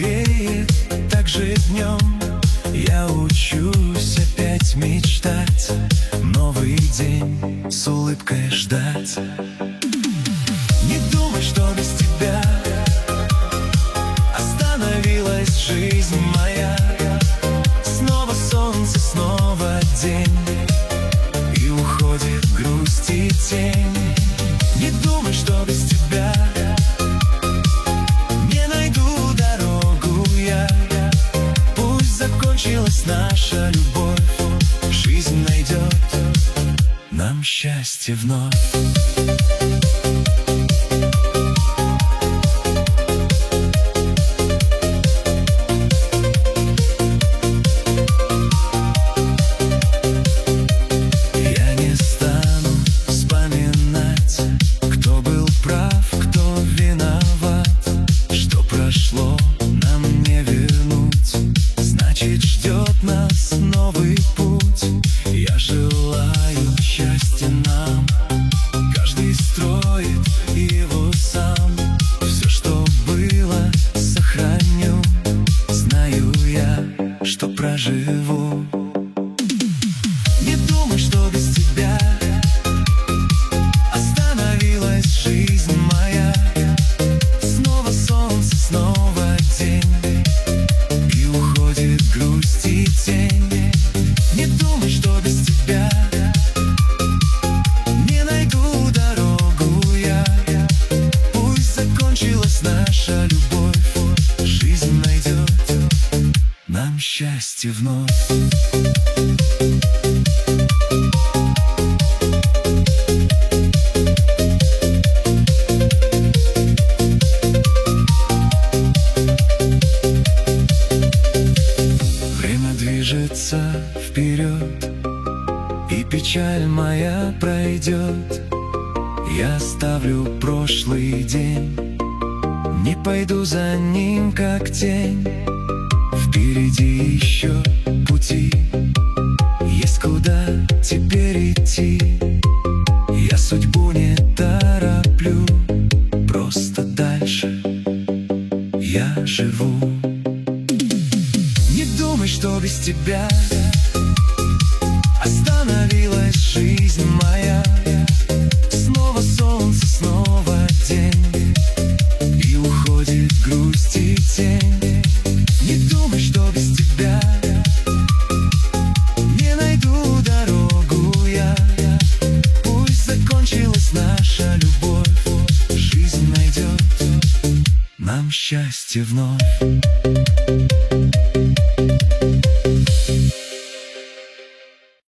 веет, так же днем я учусь опять мечтать, новый день с улыбкой ждать. Не думай, что без тебя остановилась жизнь моя. Снова солнце, снова день, и уходит грусть и тень. Не думай, что без тебя не найду дорогу я. Пусть закончилась наша любовь, жизнь найдет нам счастье вновь. Ждет нас новый путь. Я желаю счастья нам. Каждый строит его сам. Все, что было, сохраню. Знаю я, что проживу. Не думай, что без тебя остановилась жизнь моя. Снова солнце, снова день, грусть и тень. Не думай, что без тебя не найду дорогу я. Пусть закончилась наша любовь, жизнь найдет нам счастье вновь. Движется вперед, и печаль моя пройдет. Я оставлю прошлый день, не пойду за ним, как тень. Впереди еще пути, есть куда теперь идти. Я судьбу не тороплю, просто дальше я живу. Не думай, что без тебя остановилась жизнь моя. Снова солнце, снова день, и уходит грусть и тень. Не думай, что без тебя не найду дорогу я. Пусть закончилась наша любовь, жизнь найдет нам счастье вновь.